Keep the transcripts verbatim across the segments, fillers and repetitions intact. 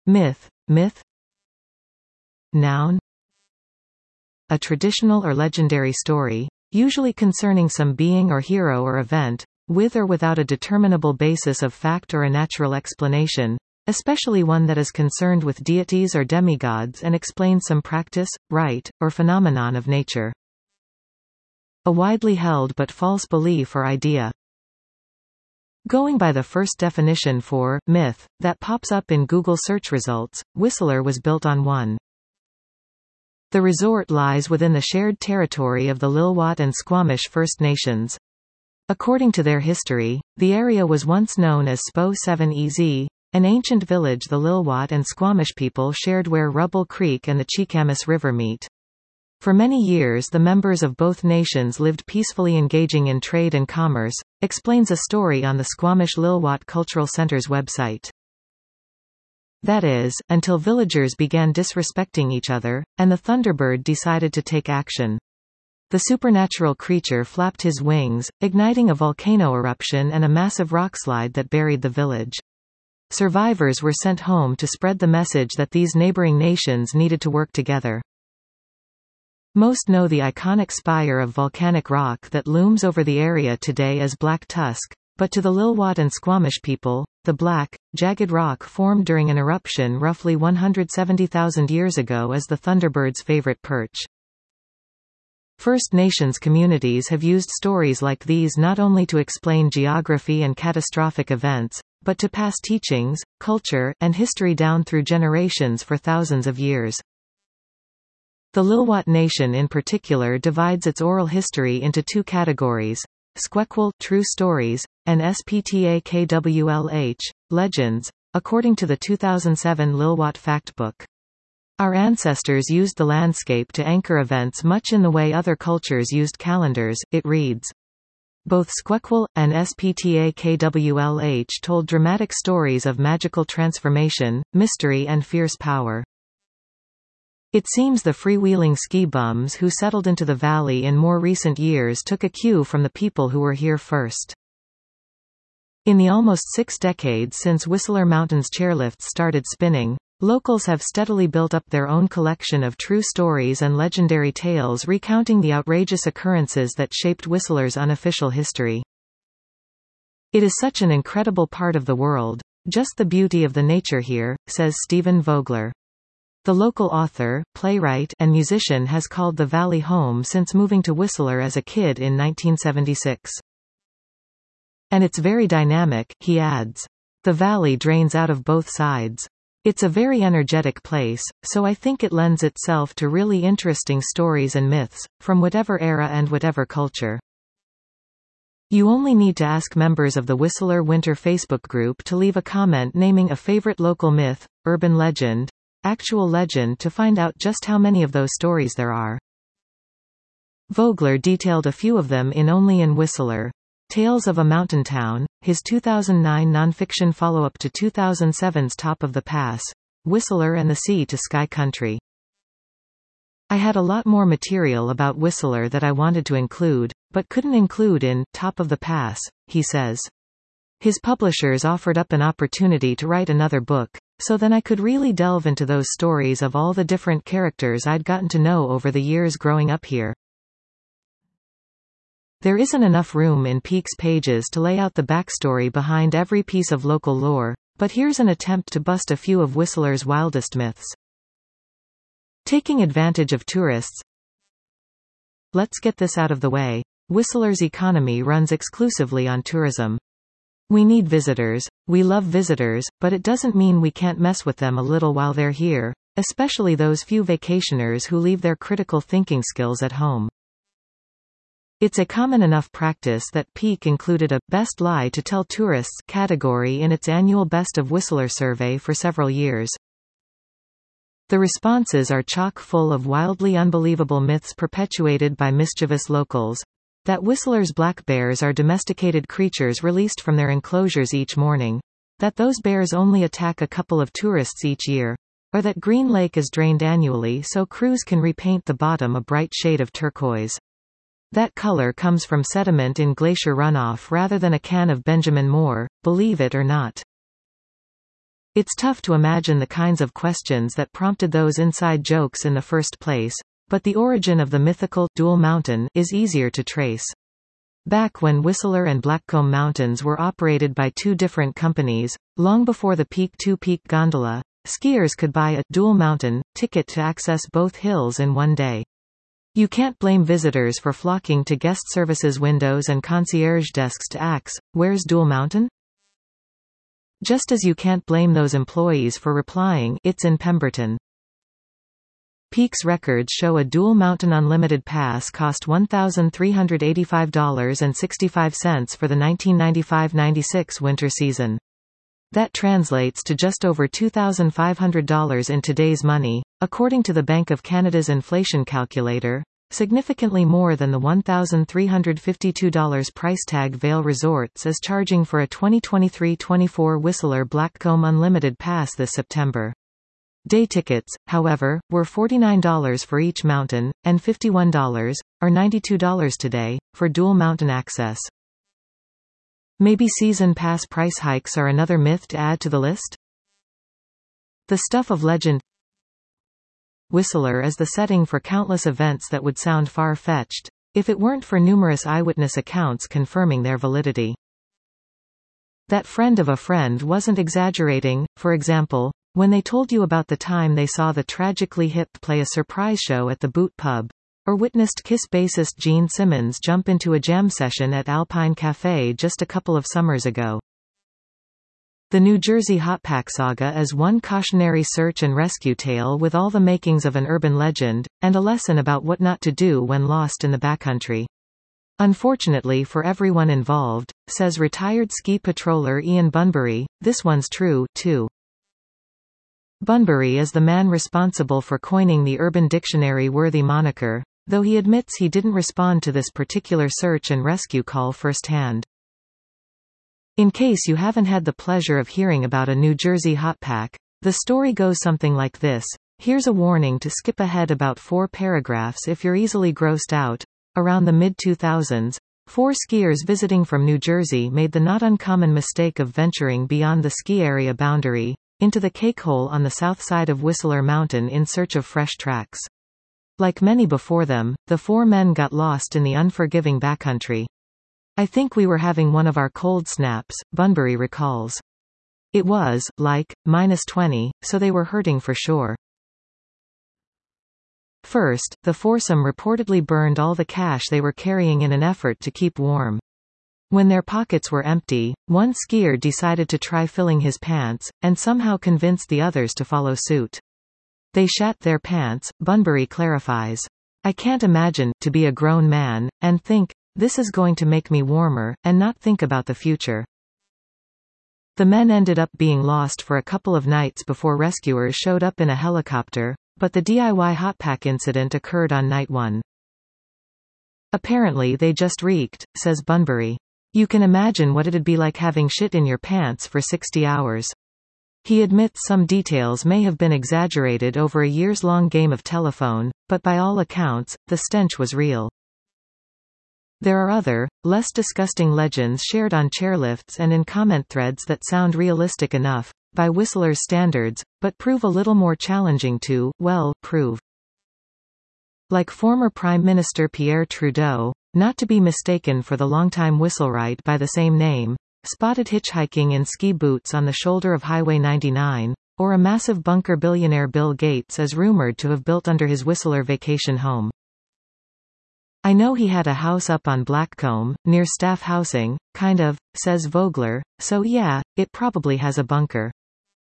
Myth, myth. Noun. A traditional or legendary story, usually concerning some being or hero or event, with or without a determinable basis of fact or a natural explanation, especially one that is concerned with deities or demigods and explains some practice, rite, or phenomenon of nature. A widely held but false belief or idea. Going by the first definition for myth that pops up in Google search results, Whistler was built on one. The resort lies within the shared territory of the Lil'wat and Squamish First Nations. According to their history, the area was once known as Spo seven E Z, an ancient village the Lil'wat and Squamish people shared where Rubble Creek and the Cheekamus River meet. For many years the members of both nations lived peacefully engaging in trade and commerce, explains a story on the Squamish Lil'wat Cultural Center's website. That is, until villagers began disrespecting each other, and the Thunderbird decided to take action. The supernatural creature flapped his wings, igniting a volcano eruption and a massive rockslide that buried the village. Survivors were sent home to spread the message that these neighboring nations needed to work together. Most know the iconic spire of volcanic rock that looms over the area today as Black Tusk, but to the Lil'wat and Squamish people, the black, jagged rock formed during an eruption roughly one hundred seventy thousand years ago is the Thunderbird's favorite perch. First Nations communities have used stories like these not only to explain geography and catastrophic events, but to pass teachings, culture, and history down through generations for thousands of years. The Lil'wat Nation in particular divides its oral history into two categories: Squekwal, true stories, and Sptakwlh, legends, according to the two thousand seven Lil'wat Factbook. Our ancestors used the landscape to anchor events much in the way other cultures used calendars, it reads. Both Squekwal and Sptakwlh told dramatic stories of magical transformation, mystery and fierce power. It seems the freewheeling ski bums who settled into the valley in more recent years took a cue from the people who were here first. In the almost six decades since Whistler Mountain's chairlifts started spinning, locals have steadily built up their own collection of true stories and legendary tales recounting the outrageous occurrences that shaped Whistler's unofficial history. It is such an incredible part of the world, just the beauty of the nature here, says Stephen Vogler. The local author, playwright, and musician has called the valley home since moving to Whistler as a kid in nineteen seventy-six. And it's very dynamic, he adds. The valley drains out of both sides. It's a very energetic place, so I think it lends itself to really interesting stories and myths, from whatever era and whatever culture. You only need to ask members of the Whistler Winter Facebook group to leave a comment naming a favorite local myth, urban legend, actual legend to find out just how many of those stories there are. Vogler detailed a few of them in Only in Whistler, Tales of a Mountain Town, his two thousand nine nonfiction follow-up to two thousand seven's Top of the Pass, Whistler and the Sea to Sky Country. I had a lot more material about Whistler that I wanted to include, but couldn't include in Top of the Pass, he says. His publishers offered up an opportunity to write another book, so then I could really delve into those stories of all the different characters I'd gotten to know over the years growing up here. There isn't enough room in Peak's pages to lay out the backstory behind every piece of local lore, but here's an attempt to bust a few of Whistler's wildest myths. Taking advantage of tourists. Let's get this out of the way. Whistler's economy runs exclusively on tourism. We need visitors, we love visitors, but it doesn't mean we can't mess with them a little while they're here, especially those few vacationers who leave their critical thinking skills at home. It's a common enough practice that Peak included a Best Lie to Tell Tourists category in its annual Best of Whistler survey for several years. The responses are chock full of wildly unbelievable myths perpetuated by mischievous locals. That Whistler's black bears are domesticated creatures released from their enclosures each morning. That those bears only attack a couple of tourists each year. Or that Green Lake is drained annually so crews can repaint the bottom a bright shade of turquoise. That color comes from sediment in glacier runoff rather than a can of Benjamin Moore, believe it or not. It's tough to imagine the kinds of questions that prompted those inside jokes in the first place, but the origin of the mythical Dual Mountain is easier to trace. Back when Whistler and Blackcomb Mountains were operated by two different companies, long before the Peak to Peak gondola, skiers could buy a Dual Mountain ticket to access both hills in one day. You can't blame visitors for flocking to guest services windows and concierge desks to ask, "Where's Dual Mountain?" Just as you can't blame those employees for replying, "It's in Pemberton." Peak's records show a Dual Mountain Unlimited Pass cost one thousand three hundred eighty-five dollars and sixty-five cents for the nineteen ninety-five ninety-six winter season. That translates to just over two thousand five hundred dollars in today's money, according to the Bank of Canada's inflation calculator, significantly more than the one thousand three hundred fifty-two dollars price tag Vail Resorts is charging for a twenty twenty-three twenty-four Whistler Blackcomb Unlimited Pass this September. Day tickets, however, were forty-nine dollars for each mountain, and fifty-one dollars, or ninety-two dollars today, for Dual Mountain access. Maybe season pass price hikes are another myth to add to the list? The stuff of legend. Whistler is the setting for countless events that would sound far-fetched, if it weren't for numerous eyewitness accounts confirming their validity. That friend of a friend wasn't exaggerating, for example, when they told you about the time they saw the Tragically Hip play a surprise show at the Boot Pub, or witnessed Kiss bassist Gene Simmons jump into a jam session at Alpine Cafe just a couple of summers ago. The New Jersey Hotpack saga is one cautionary search and rescue tale with all the makings of an urban legend, and a lesson about what not to do when lost in the backcountry. Unfortunately for everyone involved, says retired ski patroller Ian Bunbury, this one's true, too. Bunbury is the man responsible for coining the Urban Dictionary-worthy moniker, though he admits he didn't respond to this particular search and rescue call firsthand. In case you haven't had the pleasure of hearing about a New Jersey hotpack, the story goes something like this. Here's a warning to skip ahead about four paragraphs if you're easily grossed out. Around the mid two thousands, four skiers visiting from New Jersey made the not uncommon mistake of venturing beyond the ski area boundary, into the cake hole on the south side of Whistler Mountain in search of fresh tracks. Like many before them, the four men got lost in the unforgiving backcountry. "I think we were having one of our cold snaps," Bunbury recalls. "It was, like, minus twenty, so they were hurting for sure." First, the foursome reportedly burned all the cash they were carrying in an effort to keep warm. When their pockets were empty, one skier decided to try filling his pants, and somehow convinced the others to follow suit. "They shat their pants," Bunbury clarifies. "I can't imagine, to be a grown man, and think, this is going to make me warmer, and not think about the future." The men ended up being lost for a couple of nights before rescuers showed up in a helicopter, but the D I Y hotpack incident occurred on night one. "Apparently they just reeked," says Bunbury. "You can imagine what it'd be like having shit in your pants for sixty hours. He admits some details may have been exaggerated over a years-long game of telephone, but by all accounts, the stench was real. There are other, less disgusting legends shared on chairlifts and in comment threads that sound realistic enough, by Whistler's standards, but prove a little more challenging to, well, prove. Like former Prime Minister Pierre Trudeau, not to be mistaken for the longtime Whistlewright by the same name, spotted hitchhiking in ski boots on the shoulder of Highway ninety-nine, or a massive bunker billionaire Bill Gates is rumored to have built under his Whistler vacation home. "I know he had a house up on Blackcomb, near staff housing, kind of," says Vogler, "so yeah, it probably has a bunker."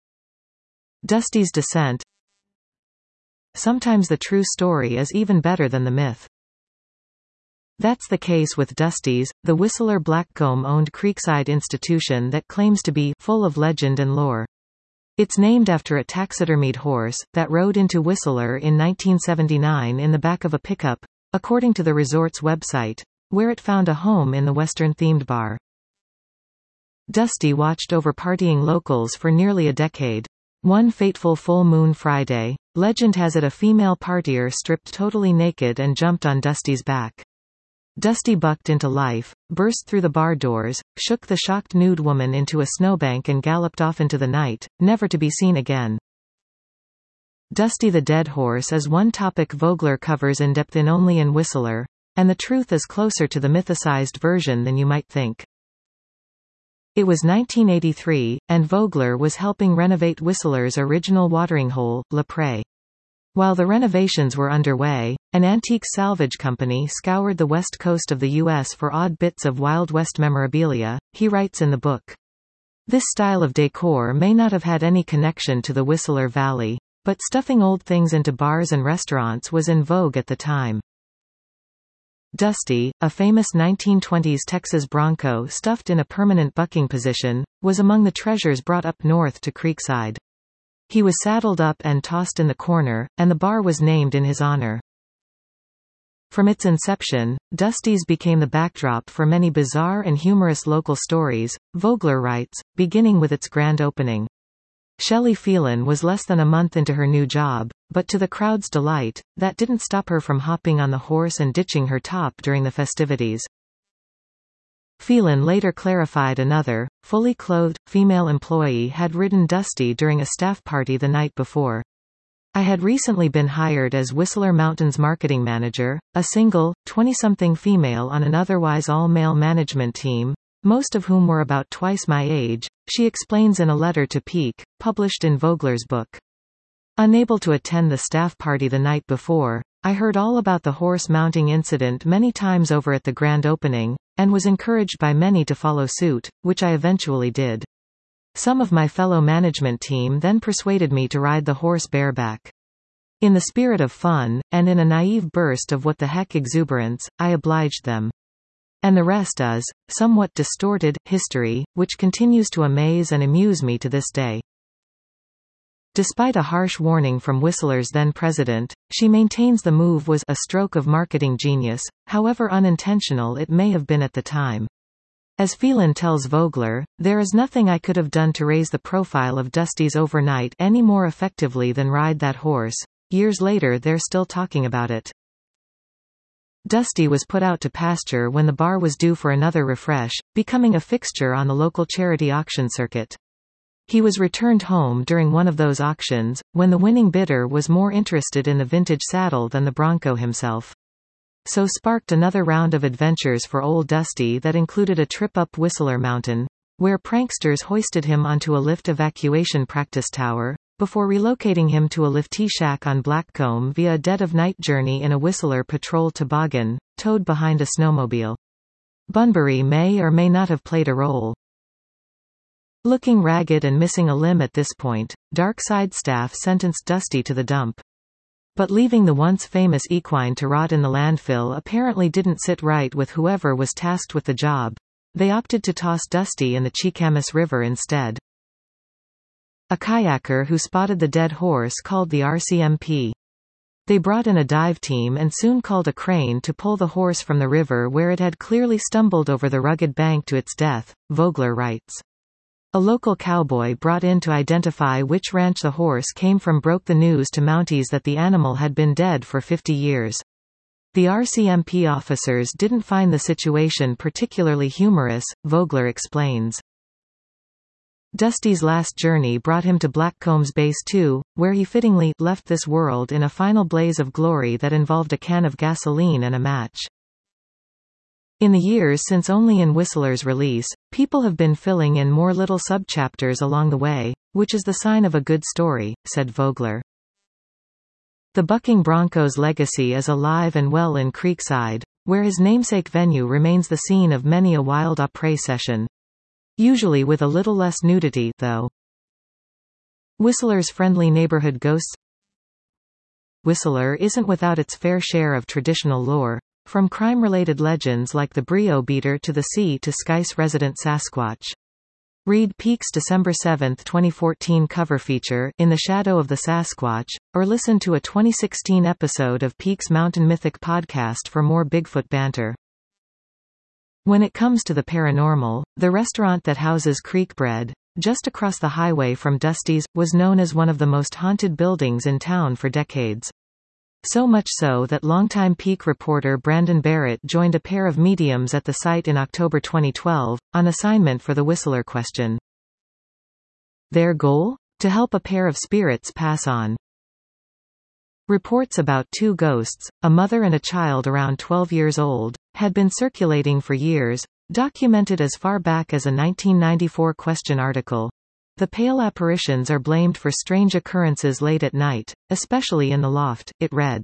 Dusty's descent. Sometimes the true story is even better than the myth. That's the case with Dusty's, the Whistler Blackcomb-owned Creekside institution that claims to be full of legend and lore. It's named after a taxidermied horse that rode into Whistler in nineteen seventy-nine in the back of a pickup, according to the resort's website, where it found a home in the Western-themed bar. Dusty watched over partying locals for nearly a decade. One fateful full moon Friday, legend has it a female partier stripped totally naked and jumped on Dusty's back. Dusty bucked into life, burst through the bar doors, shook the shocked nude woman into a snowbank and galloped off into the night, never to be seen again. Dusty the Dead Horse is one topic Vogler covers in depth in Only in Whistler, and the truth is closer to the mythicized version than you might think. It was nineteen eighty-three, and Vogler was helping renovate Whistler's original watering hole, La Prairie. While the renovations were underway, an antique salvage company scoured the west coast of the U S for odd bits of Wild West memorabilia, he writes in the book. This style of decor may not have had any connection to the Whistler Valley, but stuffing old things into bars and restaurants was in vogue at the time. Dusty, a famous nineteen twenties Texas bronco stuffed in a permanent bucking position, was among the treasures brought up north to Creekside. He was saddled up and tossed in the corner, and the bar was named in his honor. From its inception, Dusty's became the backdrop for many bizarre and humorous local stories, Vogler writes, beginning with its grand opening. Shelley Phelan was less than a month into her new job, but to the crowd's delight, that didn't stop her from hopping on the horse and ditching her top during the festivities. Phelan later clarified another, fully clothed, female employee had ridden Dusty during a staff party the night before. I had recently been hired as Whistler Mountains marketing manager, a single, twenty-something female on an otherwise all-male management team, most of whom were about twice my age, she explains in a letter to Peak, published in Vogler's book. Unable to attend the staff party the night before, I heard all about the horse mounting incident many times over at the grand opening, and was encouraged by many to follow suit, which I eventually did. Some of my fellow management team then persuaded me to ride the horse bareback. In the spirit of fun, and in a naive burst of what the heck exuberance, I obliged them. And the rest is, somewhat distorted, history, which continues to amaze and amuse me to this day. Despite a harsh warning from Whistler's then-president, she maintains the move was a stroke of marketing genius, however unintentional it may have been at the time. As Phelan tells Vogler, there is nothing I could have done to raise the profile of Dusty's overnight any more effectively than ride that horse. Years later they're still talking about it. Dusty was put out to pasture when the bar was due for another refresh, becoming a fixture on the local charity auction circuit. He was returned home during one of those auctions, when the winning bidder was more interested in the vintage saddle than the bronco himself. So sparked another round of adventures for old Dusty that included a trip up Whistler Mountain, where pranksters hoisted him onto a lift evacuation practice tower, before relocating him to a liftee shack on Blackcomb via a dead-of-night journey in a Whistler patrol toboggan, towed behind a snowmobile. Bunbury may or may not have played a role. Looking ragged and missing a limb at this point, Dark Side staff sentenced Dusty to the dump. But leaving the once famous equine to rot in the landfill apparently didn't sit right with whoever was tasked with the job. They opted to toss Dusty in the Cheekamus River instead. A kayaker who spotted the dead horse called the R C M P. They brought in a dive team and soon called a crane to pull the horse from the river where it had clearly stumbled over the rugged bank to its death, Vogler writes. A local cowboy brought in to identify which ranch the horse came from broke the news to Mounties that the animal had been dead for fifty years. The R C M P officers didn't find the situation particularly humorous, Vogler explains. Dusty's last journey brought him to Blackcomb's Base two, where he fittingly left this world in a final blaze of glory that involved a can of gasoline and a match. In the years since Only in Whistler's release, people have been filling in more little subchapters along the way, which is the sign of a good story, said Vogler. The bucking bronco's legacy is alive and well in Creekside, where his namesake venue remains the scene of many a wild après session. Usually with a little less nudity, though. Whistler's friendly neighborhood ghosts. Whistler isn't without its fair share of traditional lore, from crime-related legends like the Brio Beater to the sea to Skice resident Sasquatch. Read Peak's December seventh twenty fourteen cover feature, In the Shadow of the Sasquatch, or listen to a twenty sixteen episode of Peak's Mountain Mythic podcast for more Bigfoot banter. When it comes to the paranormal, the restaurant that houses Creek Bread, just across the highway from Dusty's, was known as one of the most haunted buildings in town for decades. so much so that longtime Peak reporter Brandon Barrett joined a pair of mediums at the site in October twenty twelve, on assignment for the Whistler question. Their goal? To help a pair of spirits pass on. Reports about two ghosts, a mother and a child around twelve years old, had been circulating for years, documented as far back as a nineteen ninety-four Question article. The pale apparitions are blamed for strange occurrences late at night, especially in the loft, it read.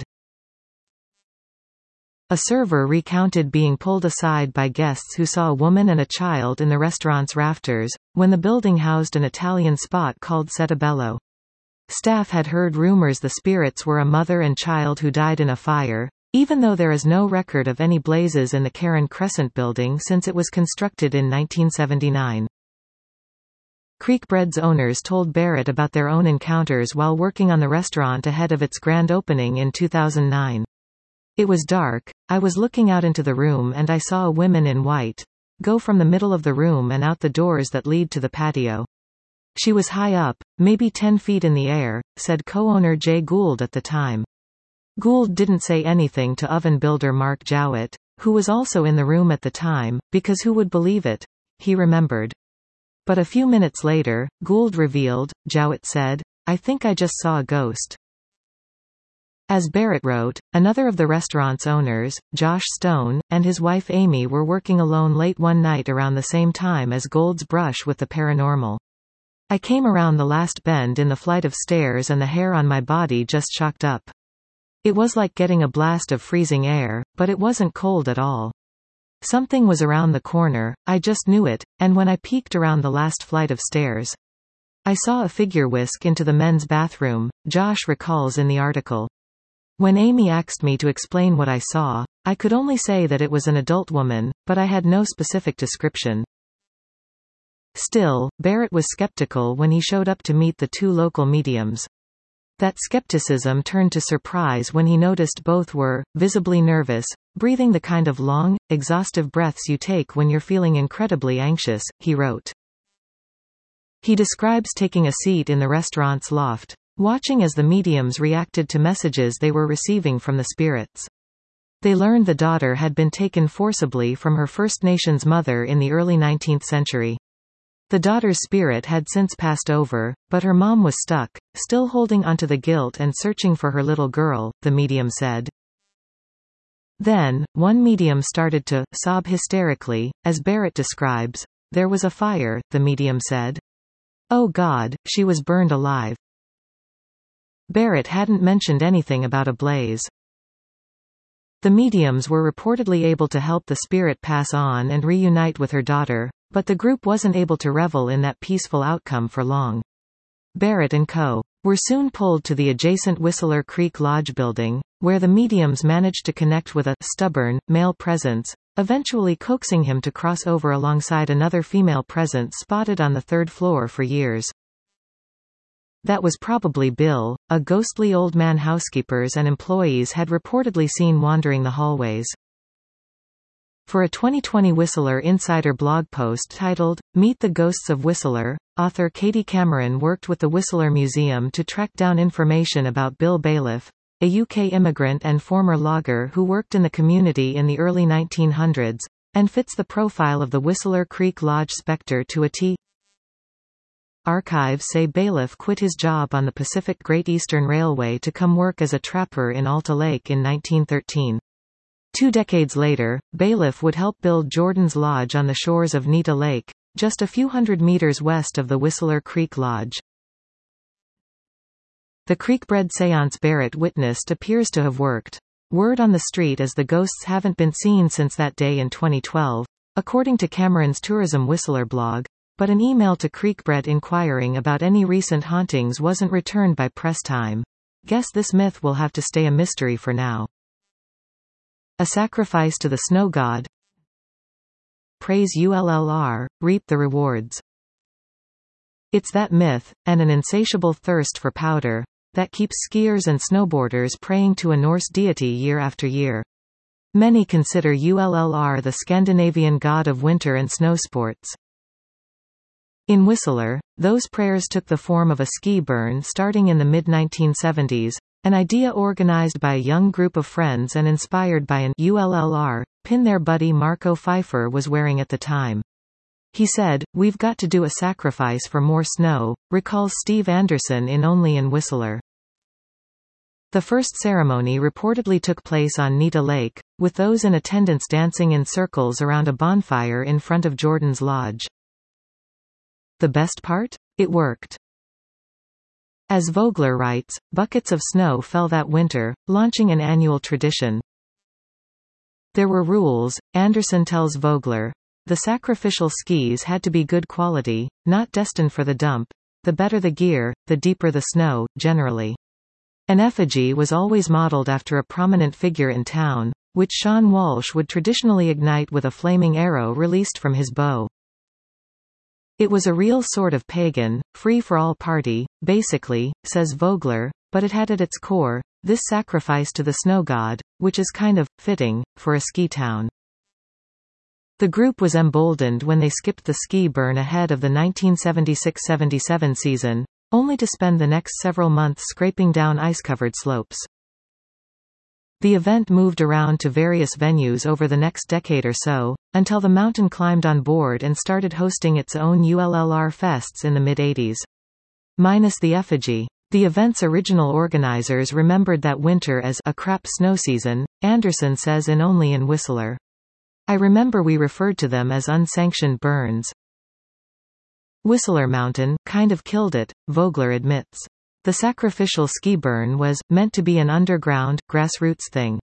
A server recounted being pulled aside by guests who saw a woman and a child in the restaurant's rafters, when the building housed an Italian spot called Settebello. Staff had heard rumors the spirits were a mother and child who died in a fire, even though there is no record of any blazes in the Karen Crescent building since it was constructed in nineteen seventy-nine. Creekbread's owners told Barrett about their own encounters while working on the restaurant ahead of its grand opening in two thousand nine. It was dark, I was looking out into the room and I saw a woman in white go from the middle of the room and out the doors that lead to the patio. She was high up, maybe ten feet in the air, said co-owner Jay Gould at the time. Gould didn't say anything to oven builder Mark Jowett, who was also in the room at the time, because who would believe it? He remembered. But a few minutes later, Gould revealed, Jowett said, I think I just saw a ghost. As Barrett wrote, another of the restaurant's owners, Josh Stone, and his wife Amy were working alone late one night around the same time as Gould's brush with the paranormal. I came around the last bend in the flight of stairs and the hair on my body just shocked up. It was like getting a blast of freezing air, but it wasn't cold at all. Something was around the corner, I just knew it, and when I peeked around the last flight of stairs, I saw a figure whisk into the men's bathroom, Josh recalls in the article. When Amy asked me to explain what I saw, I could only say that it was an adult woman, but I had no specific description. Still, Barrett was skeptical when he showed up to meet the two local mediums. That skepticism turned to surprise when he noticed both were, visibly nervous, breathing the kind of long, exhaustive breaths you take when you're feeling incredibly anxious, he wrote. He describes taking a seat in the restaurant's loft, watching as the mediums reacted to messages they were receiving from the spirits. They learned the daughter had been taken forcibly from her First Nations mother in the early nineteenth century. The daughter's spirit had since passed over, but her mom was stuck, still holding onto the guilt and searching for her little girl, the medium said. Then, one medium started to sob hysterically, as Barrett describes. There was a fire, the medium said. Oh God, she was burned alive. Barrett hadn't mentioned anything about a blaze. The mediums were reportedly able to help the spirit pass on and reunite with her daughter, but the group wasn't able to revel in that peaceful outcome for long. Barrett and co. were soon pulled to the adjacent Whistler Creek Lodge building, where the mediums managed to connect with a stubborn, male presence, eventually coaxing him to cross over alongside another female presence spotted on the third floor for years. That was probably Bill, a ghostly old man housekeepers and employees had reportedly seen wandering the hallways. For a twenty twenty Whistler Insider blog post titled, Meet the Ghosts of Whistler, author Katie Cameron worked with the Whistler Museum to track down information about Bill Bailiff, a U K immigrant and former logger who worked in the community in the early nineteen hundreds, and fits the profile of the Whistler Creek Lodge spectre to a T. Archives say Bailiff quit his job on the Pacific Great Eastern Railway to come work as a trapper in Alta Lake in nineteen thirteen. Two decades later, Bailiff would help build Jordan's Lodge on the shores of Nita Lake, just a few hundred meters west of the Whistler Creek Lodge. The Creekbread seance Barrett witnessed appears to have worked. Word on the street is the ghosts haven't been seen since that day in twenty twelve, according to Cameron's Tourism Whistler blog, but an email to Creekbread inquiring about any recent hauntings wasn't returned by press time. Guess this myth will have to stay a mystery for now. A sacrifice to the snow god. Praise U L L R, reap the rewards. It's that myth, and an insatiable thirst for powder, that keeps skiers and snowboarders praying to a Norse deity year after year. Many consider U L L R the Scandinavian god of winter and snow sports. In Whistler, those prayers took the form of a ski burn starting in the mid nineteen seventies, an idea organized by a young group of friends and inspired by an U L L R pin their buddy Marco Pfeiffer was wearing at the time. He said, "We've got to do a sacrifice for more snow," recalls Steve Anderson in Only in Whistler. The first ceremony reportedly took place on Nita Lake, with those in attendance dancing in circles around a bonfire in front of Jordan's lodge. The best part? It worked. As Vogler writes, buckets of snow fell that winter, launching an annual tradition. There were rules, Anderson tells Vogler. The sacrificial skis had to be good quality, not destined for the dump. The better the gear, the deeper the snow, generally. An effigy was always modeled after a prominent figure in town, which Sean Walsh would traditionally ignite with a flaming arrow released from his bow. It was a real sort of pagan, free-for-all party, basically, says Vogler, but it had at its core, this sacrifice to the snow god, which is kind of fitting for a ski town. The group was emboldened when they skipped the ski burn ahead of the nineteen seventy-six seventy-seven season, only to spend the next several months scraping down ice-covered slopes. The event moved around to various venues over the next decade or so, until the mountain climbed on board and started hosting its own U L L R fests in the mid-eighties. Minus the effigy. The event's original organizers remembered that winter as a crap snow season, Anderson says in Only in Whistler. I remember we referred to them as unsanctioned burns. Whistler Mountain kind of killed it, Vogler admits. The sacrificial ski burn was meant to be an underground, grassroots thing.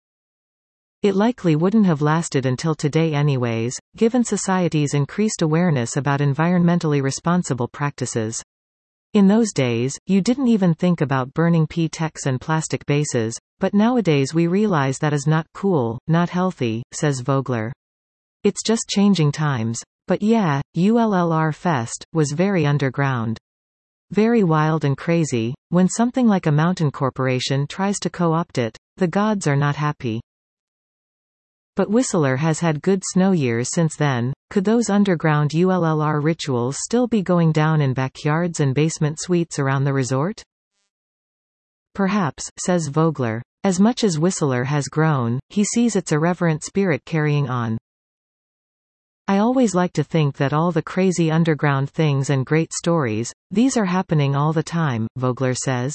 It likely wouldn't have lasted until today anyways, given society's increased awareness about environmentally responsible practices. In those days, you didn't even think about burning P T E X and plastic bases, but nowadays we realize that is not cool, not healthy, says Vogler. It's just changing times. But yeah, U L L R Fest was very underground. Very wild and crazy. When something like a mountain corporation tries to co-opt it, the gods are not happy. But Whistler has had good snow years since then. Could those underground U L L R rituals still be going down in backyards and basement suites around the resort? Perhaps, says Vogler. As much as Whistler has grown, he sees its irreverent spirit carrying on. I always like to think that all the crazy underground things and great stories, these are happening all the time, Vogler says.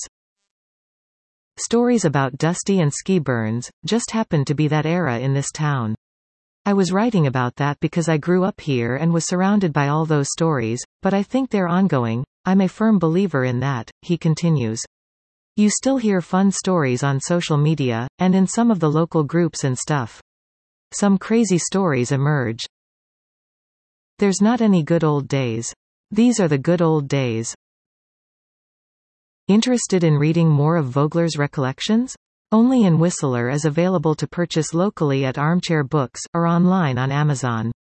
Stories about Dusty and ski burns, just happened to be that era in this town. I was writing about that because I grew up here and was surrounded by all those stories, but I think they're ongoing. I'm a firm believer in that, he continues. You still hear fun stories on social media, and in some of the local groups and stuff. Some crazy stories emerge. There's not any good old days. These are the good old days. Interested in reading more of Vogler's recollections? Only in Whistler is available to purchase locally at Armchair Books, or online on Amazon.